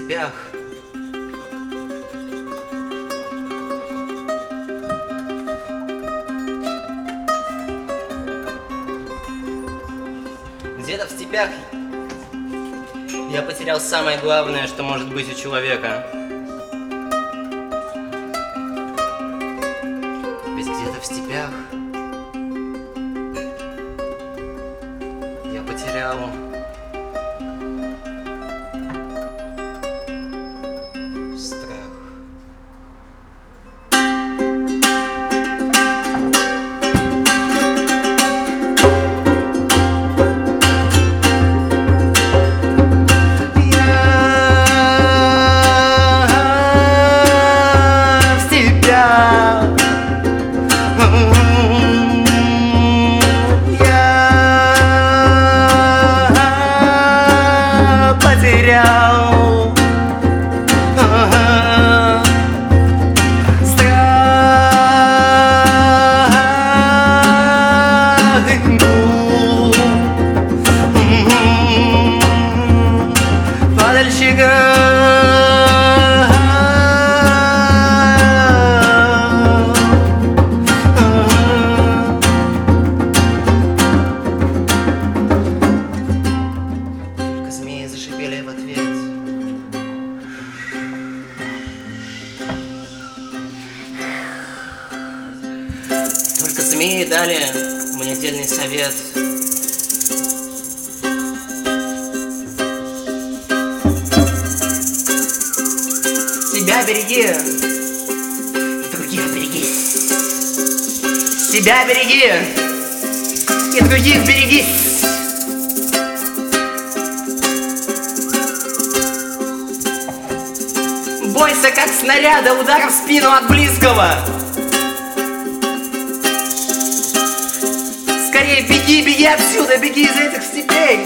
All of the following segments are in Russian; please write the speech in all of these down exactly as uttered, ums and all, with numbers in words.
степях. Где-то в степях я потерял самое главное, что может быть у человека. Ведь где-то в степях я потерял страх. Зашипели в ответ. Только змеи дали мне дельный совет. Себя береги, других берегись. Себя береги, и других берегись. Бойся, как снаряда, удар в спину от близкого. Скорее беги, беги отсюда, беги из этих степей.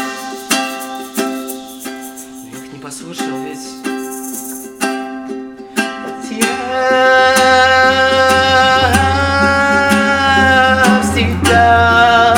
Я их не послушал, ведь я всегда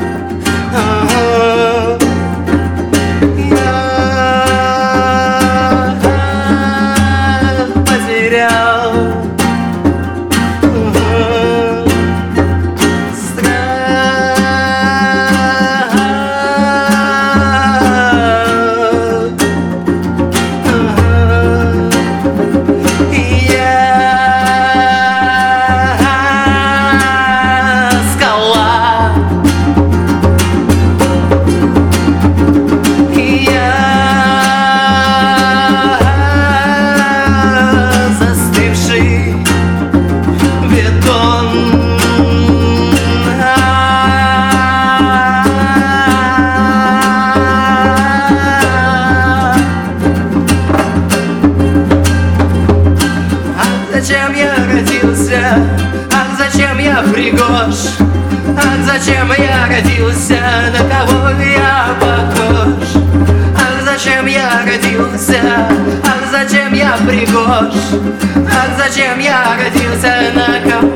зачем я родился? Ах, зачем я пригож? Ах, зачем я родился? На кого я похож? Ах, зачем я родился? Ах, зачем я пригож? Ах, зачем я родился? На кого